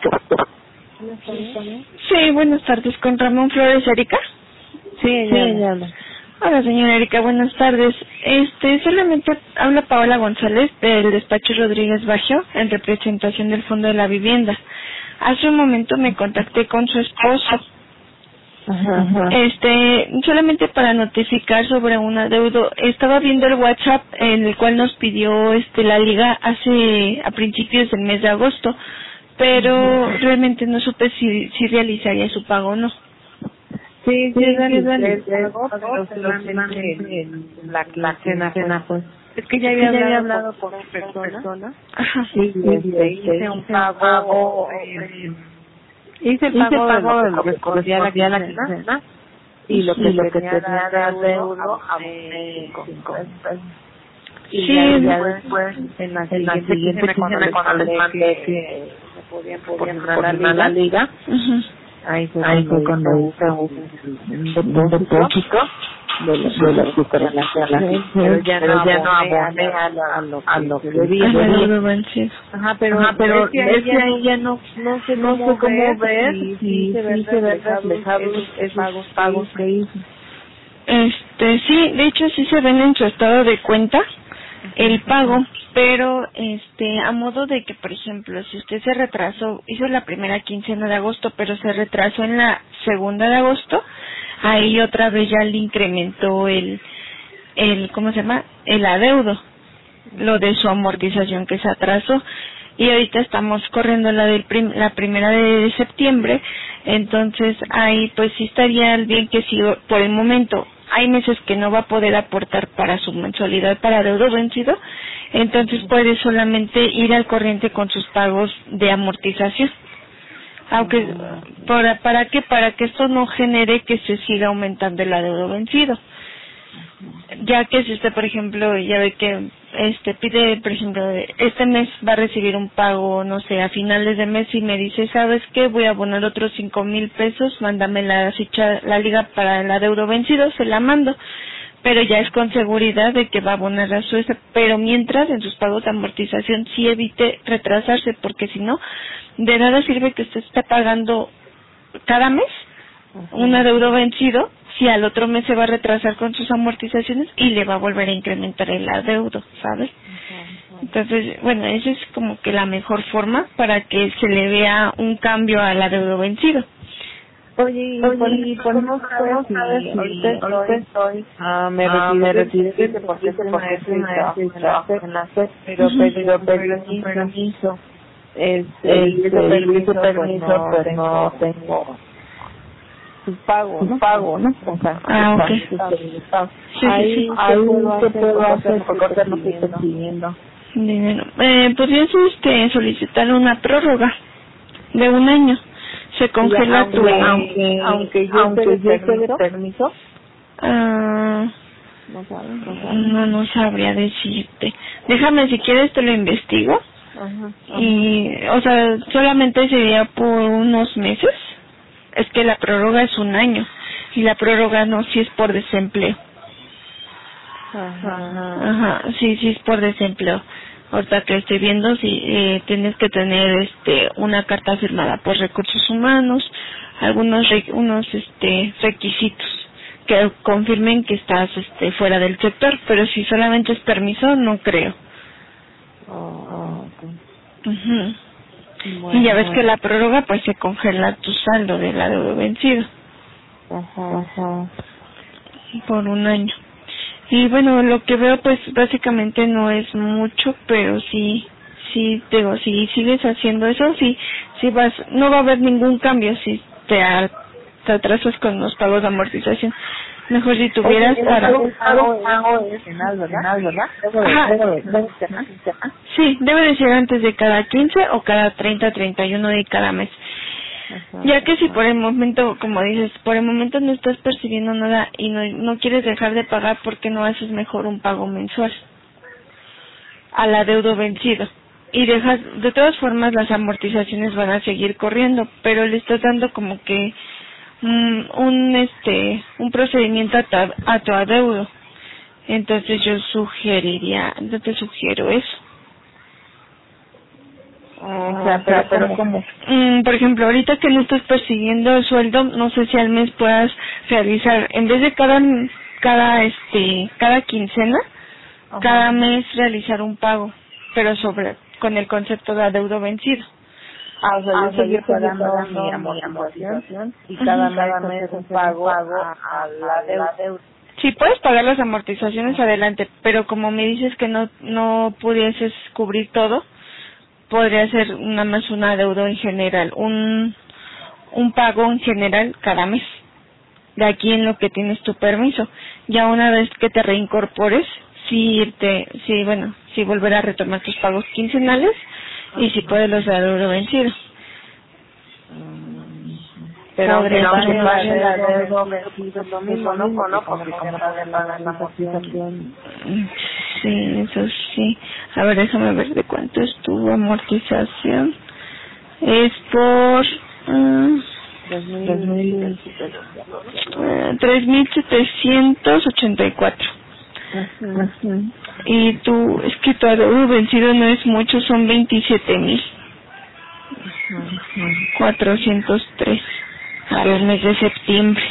Sí, buenas tardes, con Ramón Flores, Erika. Sí, ella habla. Hola, señora Erika, buenas tardes. Solamente habla Paola González del despacho Rodríguez Baggio en representación del Fondo de la Vivienda. Hace un momento me contacté con su esposo. Ajá. Solamente para notificar sobre un adeudo. Estaba viendo el WhatsApp en el cual nos pidió la liga a principios del mes de agosto, pero realmente no supe si realizaría su pago o no. Sí, realicé el pago, pero solamente la cena, pues. Es que ya había hablado con una persona. Ajá. Sí, hice un pago, hice el pago de lo que correspondía a la quincena y lo que tenía de deuda a con pesos. Y sí, ya después, en la siguiente quincena, cuando les mandé que me podían poner la liga, ahí fue cuando hice un depósito de lo que correspondía, pero ya no aboné a lo que debía. Ajá, pero ella no sé cómo ver si se ven reflejados esos pagos que hizo. Sí, de hecho sí se ven en su estado de cuenta el pago, pero a modo de que, por ejemplo, si usted se retrasó, hizo la primera quincena de agosto, pero se retrasó en la segunda de agosto, ahí otra vez ya le incrementó el ¿cómo se llama? El adeudo, lo de su amortización que se atrasó. Y ahorita estamos corriendo la primera de septiembre, entonces ahí pues sí estaría bien que si por el momento hay meses que no va a poder aportar para su mensualidad para adeudo vencido, entonces puede solamente ir al corriente con sus pagos de amortización. Aunque para que esto no genere que se siga aumentando el adeudo vencido. Ya que si usted, por ejemplo, ya ve que pide, por ejemplo, este mes va a recibir un pago, no sé, a finales de mes y me dice, ¿sabes qué? Voy a abonar otros 5,000 pesos, mándame la ficha, la liga para el adeudo vencido, se la mando. Pero ya es con seguridad de que va a abonar a su pero mientras en sus pagos de amortización sí evite retrasarse, porque si no, de nada sirve que usted esté pagando cada mes un adeudo vencido si al otro mes se va a retrasar con sus amortizaciones y le va a volver a incrementar el adeudo, ¿sabes? Entonces, bueno, esa es como que la mejor forma para que se le vea un cambio al adeudo vencido. Oye, y por no sabes si ahorita estoy, me retiré porque soy maestra y trabajo en la SEP, pero pedí permiso, permiso, pues no tengo su pago, ¿no? O sea, ok. Ahí se puedo hacer porque no estoy percibiendo dinero. Podrías solicitar una prórroga de 1 año. Se congela aunque yo te permiso. No sabría decirte. Déjame, si quieres te lo investigo. Y, o sea, solamente sería por unos meses. Es que la prórroga es 1 año y la prórroga no, si es por desempleo. Sí es por desempleo. Ahorita que estoy viendo, si tienes que tener una carta firmada por Recursos Humanos, unos requisitos que confirmen que estás fuera del sector, pero si solamente es permiso, no creo. Bueno, y ya ves que la prórroga pues se congela tu saldo del adeudo vencido. Por 1 año. Y bueno, lo que veo pues básicamente no es mucho, pero sí digo, si sigues haciendo eso, sí no va a haber ningún cambio si te atrasas con los pagos de amortización. Mejor si tuvieras para... ¿verdad? Sí, debe de ser antes de cada 15 o cada 30, 31 de cada mes. Ya que si por el momento, como dices, por el momento no estás percibiendo nada y no quieres dejar de pagar, ¿por qué no haces mejor un pago mensual al adeudo vencido? Y de todas formas las amortizaciones van a seguir corriendo, pero le estás dando como que un procedimiento a tu adeudo. Entonces yo te sugiero eso. O sea, pero ¿cómo? Por ejemplo, ahorita que no estás persiguiendo el sueldo, no sé si al mes puedas realizar, en vez de cada quincena, cada mes realizar un pago, pero con el concepto de adeudo vencido. O sea, yo seguir pagando mi amortización y cada mes un pago a la deuda. Sí, puedes pagar las amortizaciones adelante, pero como me dices que no pudieses cubrir todo, podría ser nada más un adeudo en general, un pago en general cada mes, de aquí en lo que tienes tu permiso. Ya una vez que te reincorpores, sí volver a retomar tus pagos quincenales y si puedes los de adeudo vencido. Pero que pague el adeudo vencido es lo mismo, ¿no? Porque como pagan la amortización. Sí, eso sí. A ver, déjame ver de cuánto es tu amortización. Es por 3,784. Y es que tu adeudo vencido no es mucho, son 27,403 para el mes de septiembre.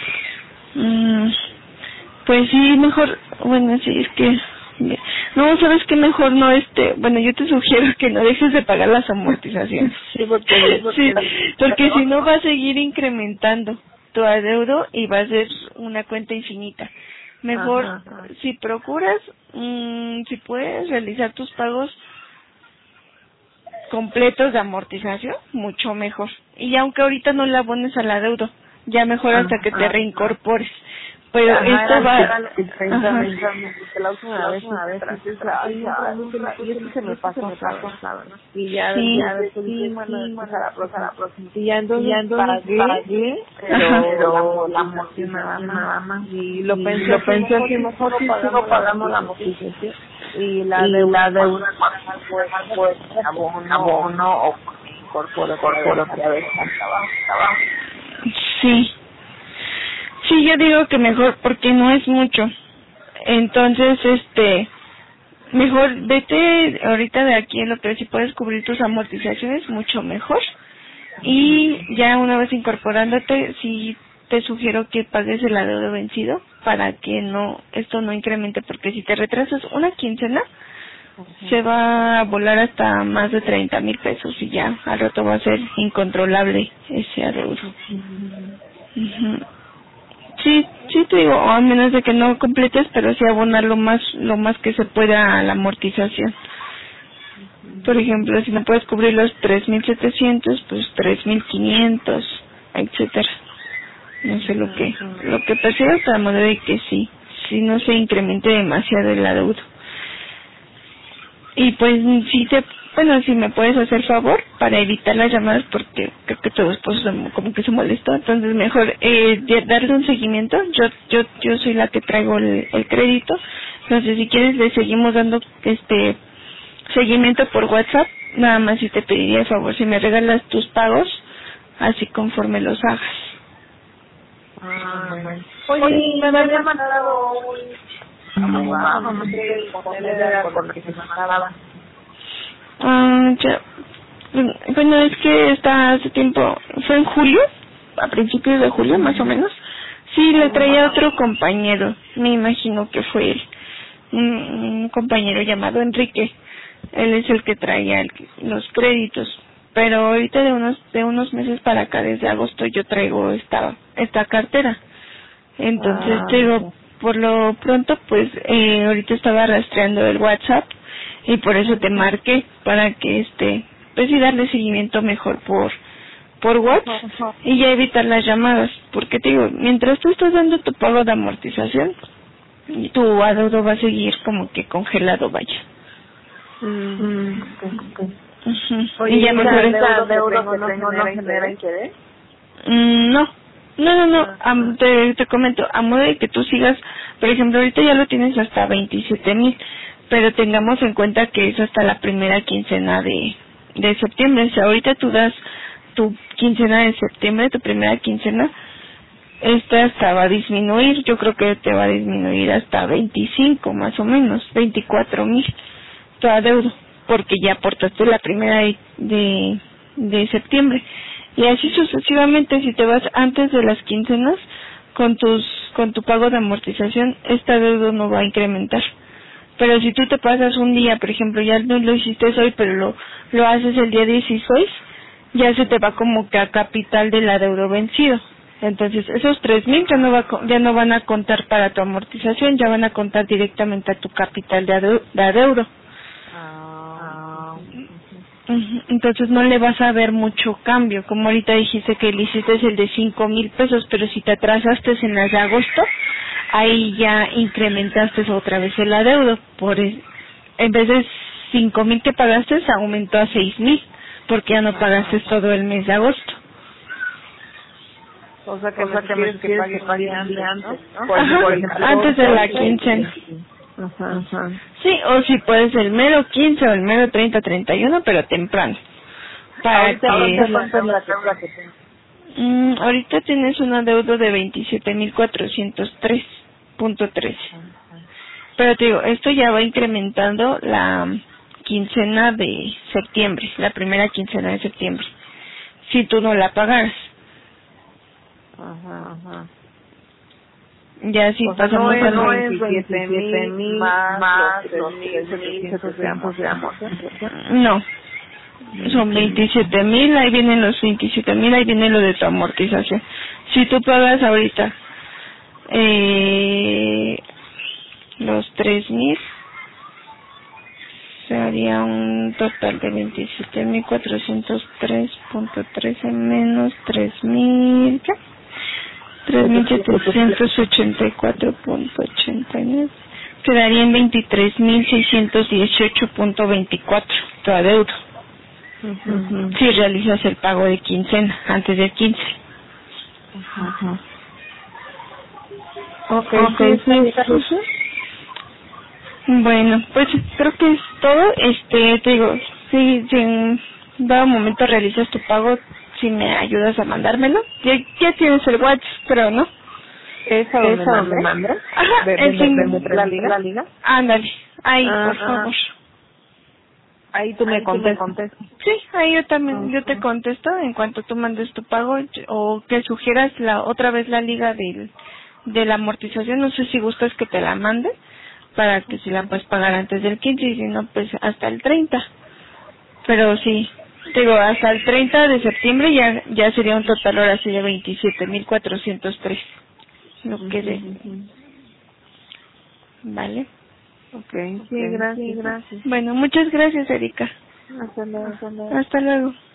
Pues sí, mejor, sí, es que no, sabes que mejor no yo te sugiero que no dejes de pagar las amortizaciones. Sí, porque si no va a seguir incrementando tu adeudo y va a ser una cuenta infinita. Mejor, si procuras, si puedes realizar tus pagos completos de amortización, mucho mejor. Y aunque ahorita no le abones al adeudo, ya mejor hasta que te reincorpores. Pero esto va... La última vez se me pasó, y ya después pagué, pero la amortización nada más. Y lo pensé así, mejor pagamos la amortización. Y la deuda pues abono o incorporo que a veces trabajo. Sí, yo digo que mejor porque no es mucho. Entonces, mejor vete ahorita de aquí en lo que si puedes cubrir tus amortizaciones, mucho mejor. Y ya una vez incorporándote, sí te sugiero que pagues el adeudo vencido para que esto no incremente, porque si te retrasas una quincena, se va a volar hasta más de 30,000 pesos y ya al rato va a ser incontrolable ese adeudo. Sí, te digo, a menos de que no completes, pero sí abonar lo más que se pueda a la amortización. Por ejemplo, si no puedes cubrir los 3,700, pues 3,500, etcétera. No sé lo que percibas, para modo de que sí no se incremente demasiado el adeudo. Y pues si me puedes hacer favor para evitar las llamadas, porque creo que tu esposo como que se molestó, entonces mejor darle un seguimiento. Yo soy la que traigo el crédito, entonces si quieres le seguimos dando seguimiento por WhatsApp. Nada más si te pediría el favor si me regalas tus pagos así conforme los hagas. Bueno. Oye, me había mandado un abogado, no sé por lo que se mandaba. Ya. Bueno, es que hace tiempo, fue en julio, a principios de julio más o menos. Sí, le traía otro compañero, me imagino que fue él, un compañero llamado Enrique. Él es el que traía los créditos, pero ahorita de unos meses para acá, desde agosto, yo traigo esta cartera. Entonces, digo, por lo pronto, pues, ahorita estaba rastreando el WhatsApp y por eso te marqué, para que pues y darle seguimiento mejor por WhatsApp y ya evitar las llamadas, porque te digo, mientras tú estás dando tu pago de amortización, tu adeudo va a seguir como que congelado, vaya. Oye, y ya mejor esa adeudo que tengo no genera interés. No. Te comento, a modo de que tú sigas, por ejemplo, ahorita ya lo tienes hasta 27,000, pero tengamos en cuenta que es hasta la primera quincena de septiembre. O sea, ahorita tú das tu quincena de septiembre, tu primera quincena, esta hasta va a disminuir. Yo creo que te va a disminuir hasta 25, más o menos, 24,000 tu adeudo. porque ya aportaste la primera de septiembre. Y así sucesivamente, si te vas antes de las quincenas con tu pago de amortización, esta deuda no va a incrementar. Pero si tú te pasas un día, por ejemplo, ya no lo hiciste hoy, pero lo haces el día 16, ya se te va como que a capital del adeudo vencido. Entonces, esos 3,000 ya no van a contar para tu amortización, ya van a contar directamente a tu capital de adeudo. Entonces no le vas a ver mucho cambio, como ahorita dijiste que le hiciste el de 5,000 pesos, pero si te atrasaste en las de agosto, ahí ya incrementaste otra vez el adeudo, en vez de 5,000 que pagaste, se aumentó a 6,000, porque ya no pagaste todo el mes de agosto. O sea que me quieres que pague antes, ¿no? Por ejemplo, antes de la quincena. Ajá. Sí, o si puedes el mero 15 o el mero 30, 31, pero temprano. Ahorita tienes una deuda de 27,403.13. Pero te digo, esto ya va incrementando la quincena de septiembre, la primera quincena de septiembre, si tú no la pagaras. Ajá. Ya si pasamos no es 27,000 más los 13,700 de amortización. No, son 27,000, ahí vienen los 27,000, ahí viene lo de tu amortización. Si tú pagas ahorita los 3,000, sería un total de 27,403.13 menos 3,000, ¿qué? 3,784.89, quedaría en 23,618.24 tu adeudo. Si realizas el pago de quincena antes del 15. Okay, sí. Bueno, pues creo que es todo. Te digo, si en dado momento realizas tu pago, si me ayudas a mandármelo. Ya tienes el WhatsApp, pero ¿no? ¿Es a donde me mandas? Ajá, la liga. Ándale, ahí, por favor. Ahí tú me contestas. Sí, ahí yo también, yo te contesto en cuanto tú mandes tu pago, o que sugieras otra vez la liga de la amortización. No sé si gustas que te la mande, para que si la puedes pagar antes del 15, y si no, pues hasta el 30. Pero sí, digo, hasta el 30 de septiembre ya sería un total ahora sí de 27,403. Lo que de. ¿Vale? Okay, sí, gracias. Bueno, muchas gracias, Erika. Hasta luego. Hasta luego.